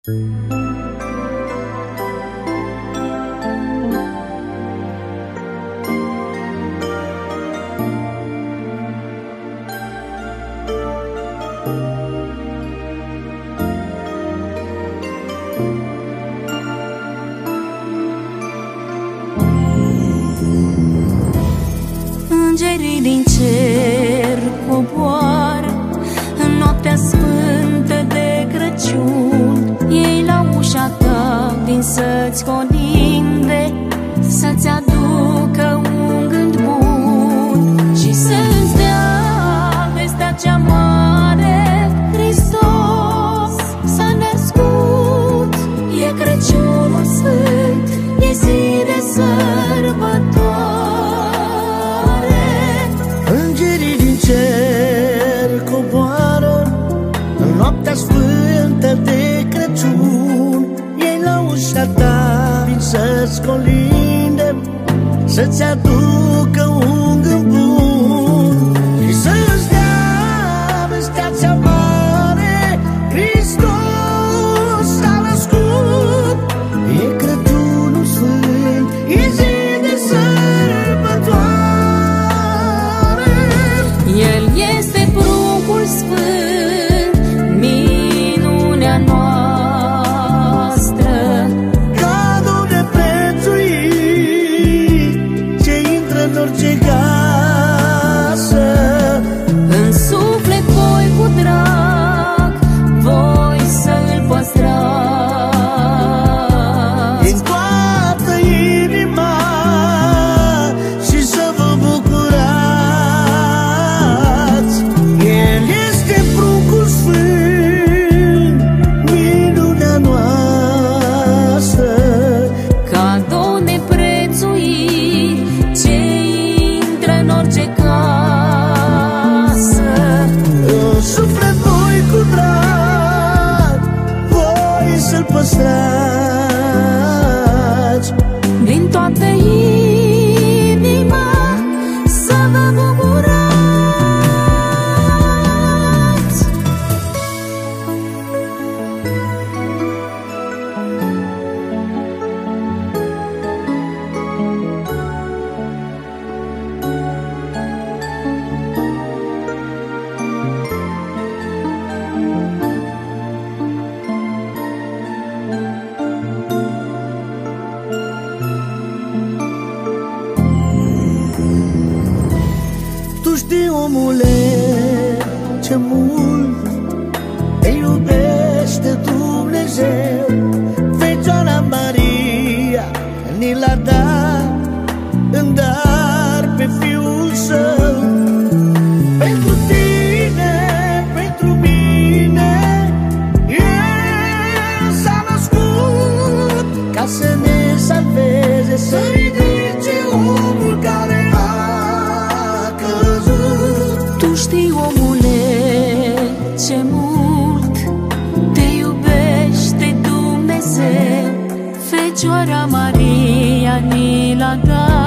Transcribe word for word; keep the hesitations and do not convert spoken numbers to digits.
Îngerii din cer coboară în noaptea sfântă de Crăciun. Ei la ușa ta vin să-ți colinde, să-ți aducă un gând bun și să-ți dea vestea cea mare: Hristos s-a născut. E Crăciunul sfânt, e zi de sărbătoare. Îngerii din cer coboară în noaptea sfântă de Crăciun. Ei la ușa ta vin să-ți colinde, să-ți aducă un gând bun și să-ți dea vestea cea mare: Hristos s-a născut. E Crăciunul sfânt, e zi de sărbătoare. El este pruncul sfânt, minunea noastră, Cadou neprețuit ce intră în orice casă. în suflet voi cu drag, voi să-l păstrați. Din toată inima și să vă bucurați. El este pruncul sfânt, minunea noastră, Cadou neprețuit ce intră în orice casă. în suflet voi cu drag, voi să-l păstrați. Din toată inima să vă bucurați. Tu știi, omule, ce mult te iubește Dumnezeu. Fecioara Maria ni l-a dat în dar pe Fiul Său. Pentru tine, pentru mine, El s-a născut ca să ne salveze, să ridice omul care a căzut. Tu știi, omule, ce mult te iubește Dumnezeu. Fecioara Maria ni l-a dat